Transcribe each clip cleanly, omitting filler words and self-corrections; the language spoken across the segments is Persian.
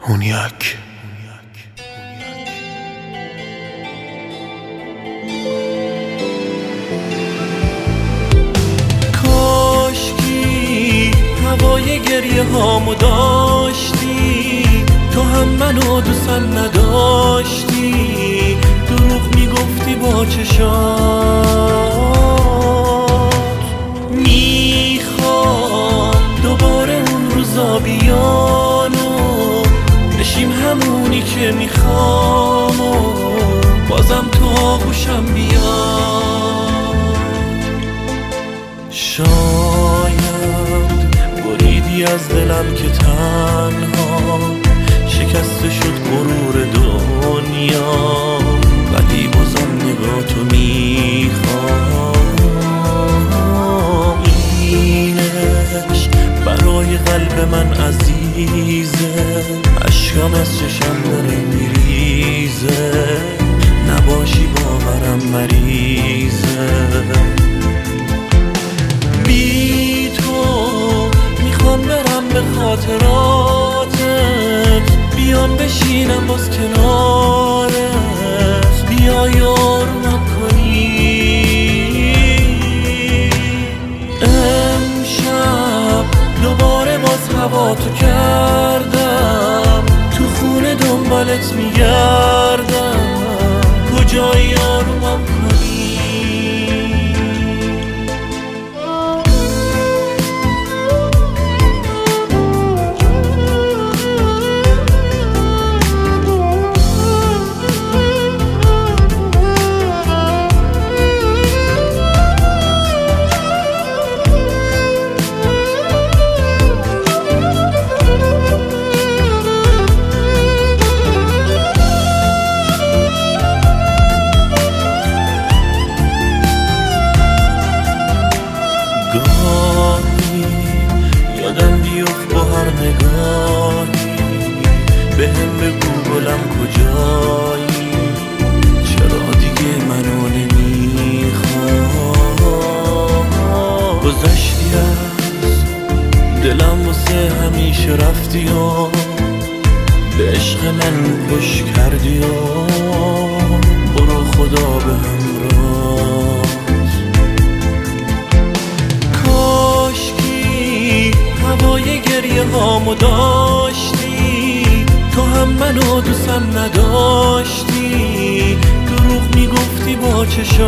هونیک. کاشکی هوای گریه هامو داشتی، تو هم منو دوستم نداشتی، دروغ میگفتی با چشات. میخوام دوباره اون روزا بیانو نشیم همونی که میخوام و بازم تو آغوشم بیاد. شاید بریدی از دلم که تنها شکسته شد غرور دنیا، ولی بازم نگاه تو میخوام. اینش برای قلب من عزیزه، اشکم از چشم داره میریزه، نباشی باورم مریضه. بی تو میخوام برم به خاطراتت، بیام بشینم باز کنارت، بیا یارونم کنی. امشب دوباره باز هوا تو کردم، تو خونه دنبالت میگردم، کجای یارونم کنی. گاهی یادم بیفت با هر نگاهی، بهم بگو گلم کجایی، چرا دیگه منو نمیخوای. گذشتی از دلم واسه همیشه رفتی و به عشق من خوش کردی و برو خدا به همراه. هوای گریه هامو داشتی، تو هم منو دوستم نداشتی، دروغ میگفتی با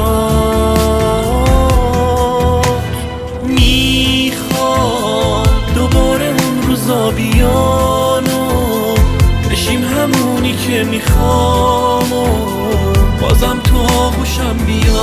چشات. میخوام دوباره اون روزا بیانو نشیم همونی که میخوام و بازم تو آغوشم بیاد.